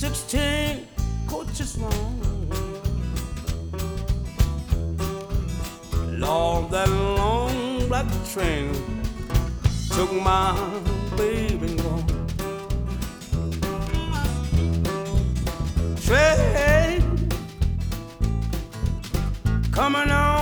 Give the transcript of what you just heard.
16 coaches long. Lord, that long black train took my baby gone. Train coming on